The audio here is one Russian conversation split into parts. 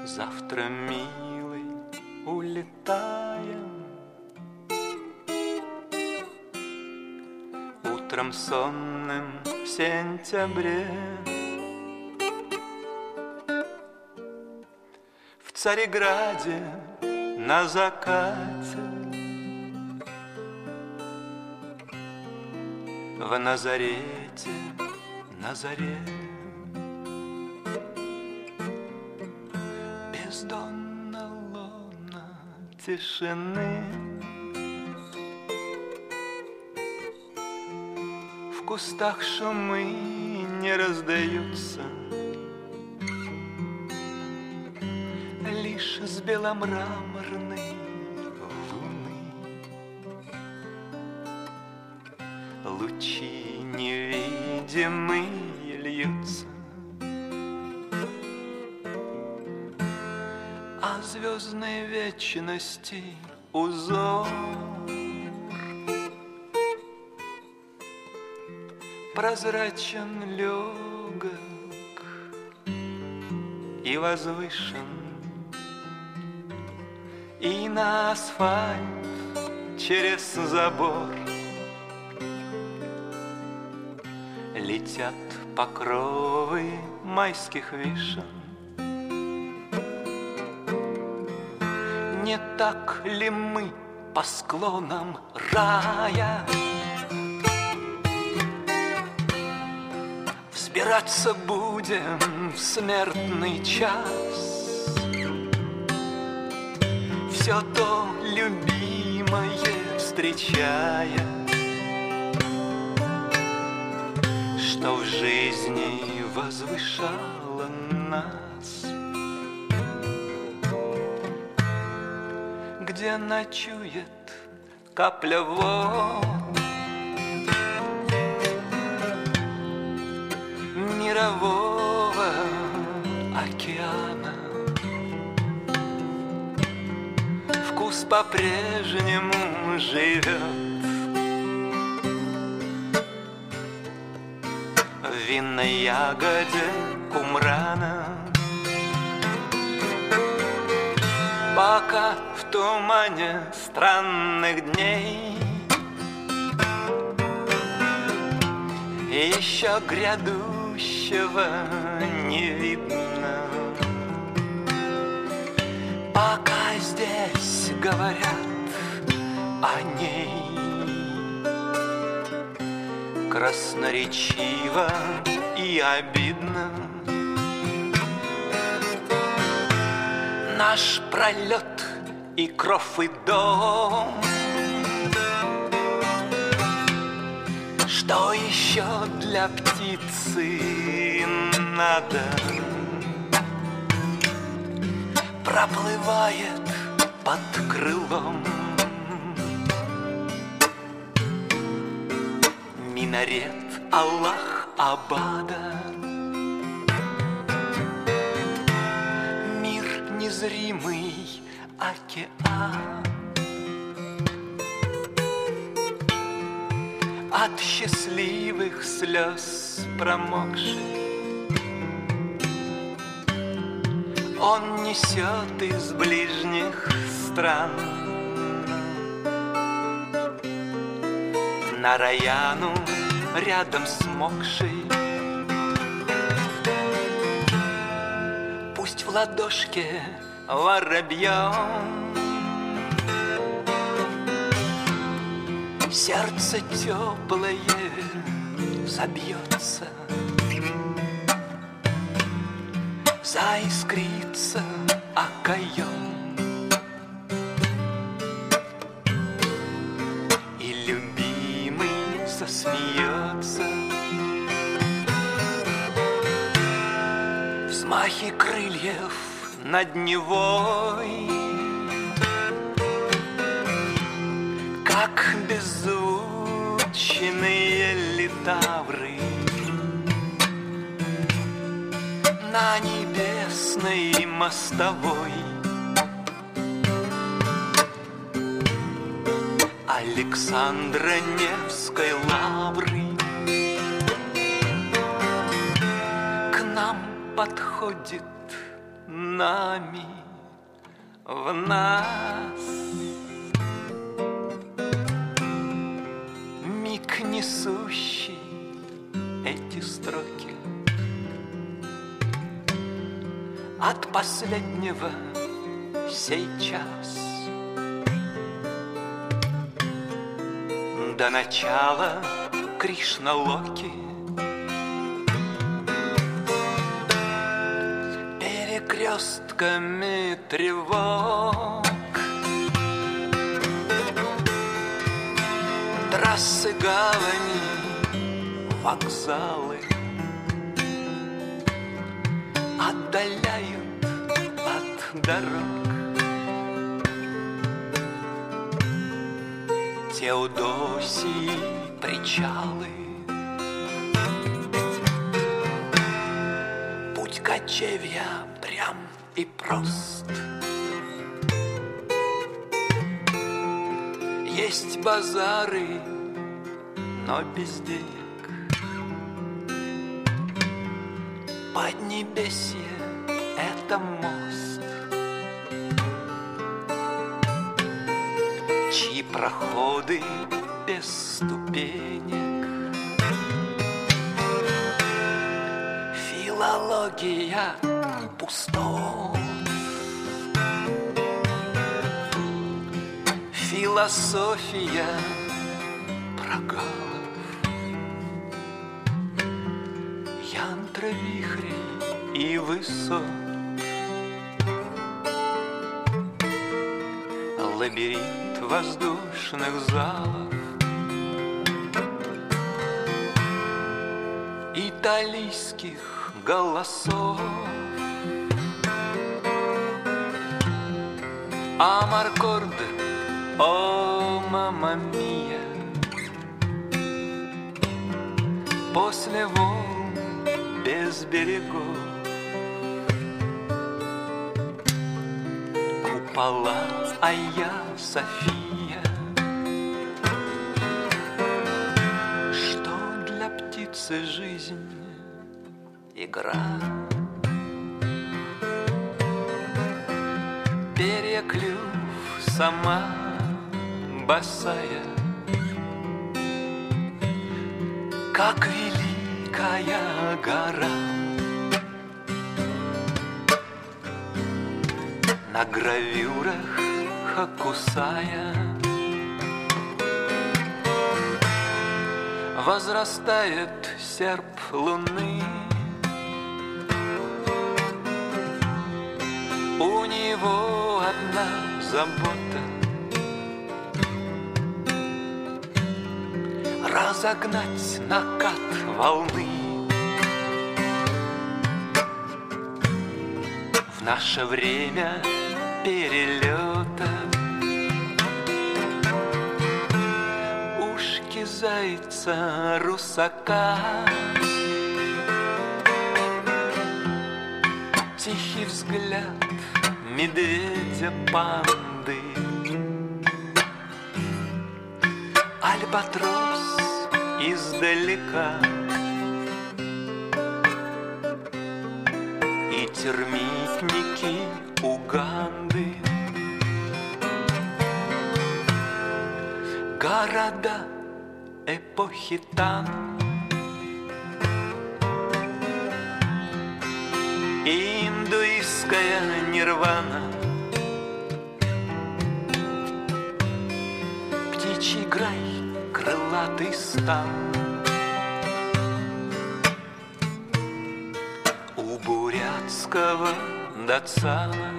Завтра, милый, улетаем. Утром сонным в сентябре в Цареграде на закате, в Назарете на заре. Бездонна луна тишины, в кустах шумы не раздаются, лишь с беломраморной луны лучи невидимые льются, а звездной вечности узор прозрачен, легок и возвышен, и на асфальт через забор летят покровы майских вишен. Не так ли мы по склонам рая взбираться будем в смертный час? Все то любимое встречая, что в жизни возвышало нас, где ночует капля вод мирового океана. Вкус по-прежнему живет в винной ягоде кумрана, пока в тумане странных дней еще грядущего не видно, пока здесь говорят о ней красноречиво и обидно. Наш пролет и кров и дом, что еще для птицы надо, проплывает под крылом минарет Аллах-Абада. Мир незримый океан, от счастливых слез промокший, он несет из ближних стран на Раяну рядом смокший. Пусть в ладошке воробьем сердце теплое забьется, заискрится окоем, и любимый засмеется. Взмахи крыльев над Невой, как беззвучные литавры на небесной мостовой. Александра Невской лавры к нам подходит нами, в нас. Миг несущий эти строки от последнего сейчас до начала Кришна-Локи. Перекрестками тревог, трассы, гавани, вокзалы отдаляют от дорог. Теодосии причалы, путь кочевья прям и прост. Есть базары, но без денег. Поднебесье — это мост, чьи проходы без ступенек. Филология пустот, философия прогалов, янтра вихрей и высот, лабиринт воздушных залов, итальянских голосов, амаркорды, о, мамма мия. После волн без берегов, купола Айя София. Что для птицы жизнь — игра. Переклюв сама босая, как великая гора. На гравюрах Хокусая возрастает серп луны. У него одна забота — разогнать накат волны. В наше время перелета ушки зайца русака, тихий взгляд медведя панды, альбатрос издалека и термитники Уганды. Города эпохи Тан, индуистская нирвана, птичий грай, крылатый стан. У бурятского Дацана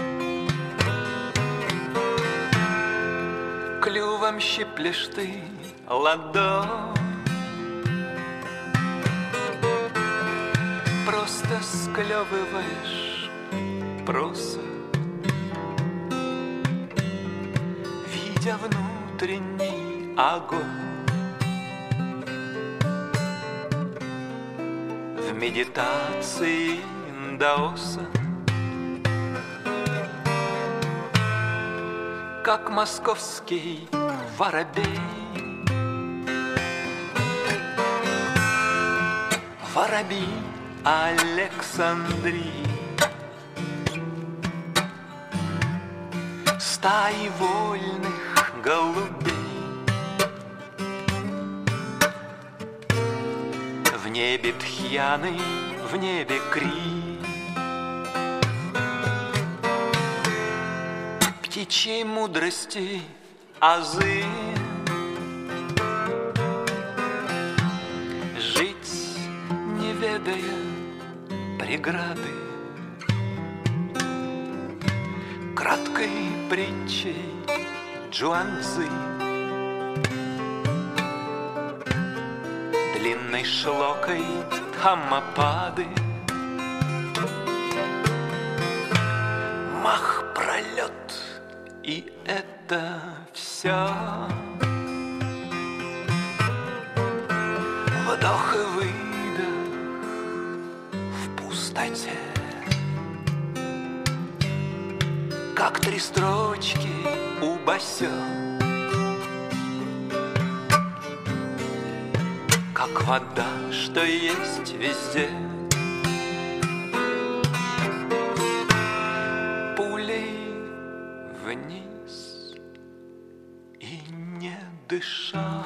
клювом щиплешь ты ладонь, просто склевываешь проса, видя внутренний огонь. В медитации даоса, как московский воробей, воробей Александрии, стаи вольных голубей. В небе тхьяны, в небе кри, птичьей мудрости азы. Жить, не ведая преграды, краткой притчей Джуанцзы, длинной шлокой Дхаммапады, мах пролет, и это все. Вдох и выдох в пустоте, как три строчки у Басё, как вода, что есть везде. Пулей вниз и не дыша.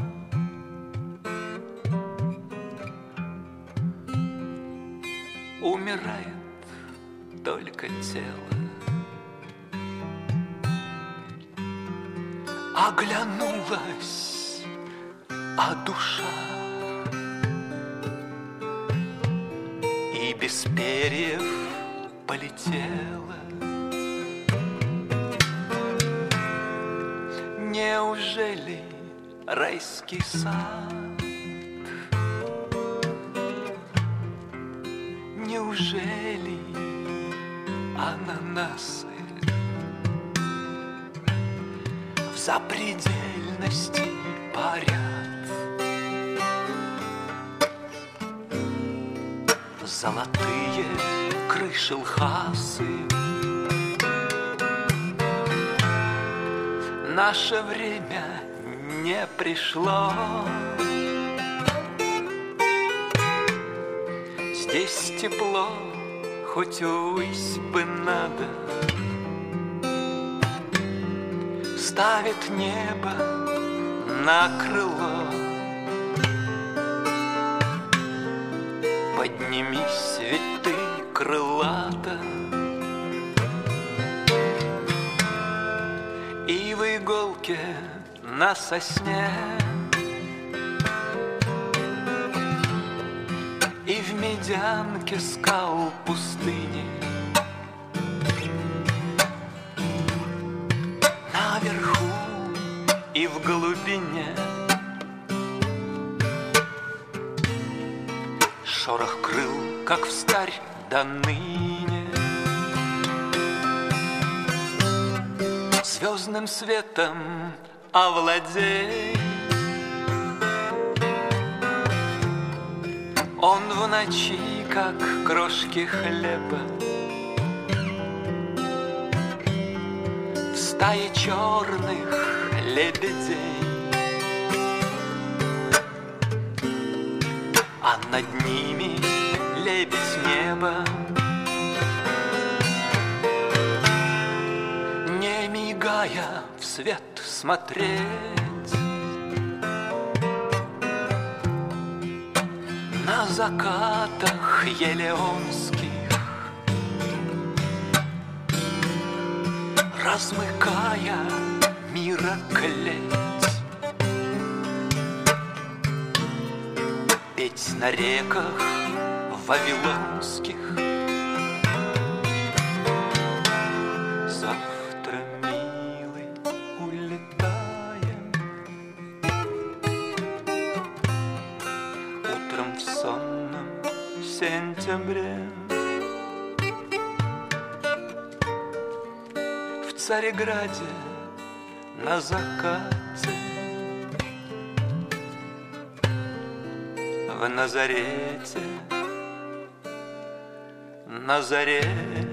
Умирает только тело. Оглянулась, а душа и без перьев полетела. Неужели райский сад? Неужели ананасы в запредельности парят? Золотые крыши Лхасы. Наше время не пришло. Здесь тепло, хоть увысь бы надо. Ставит небо на крыло. Поднимись, ведь ты крылата. И в иголке на сосне, и в медянке скал пустыни. Наверху и в глубине шорох крыл, как встарь до ныне. Звездным светом овладей. Он в ночи, как крошки хлеба, в стае черных лебедей. А над ними лебедь неба, не мигая в свет смотреть. На закатах елеонских, размыкая мира клеть, петь на реках вавилонских. Завтра, милый, улетаем, утром в сонном сентябре. В Цареграде на закате, в Назарете, на заре.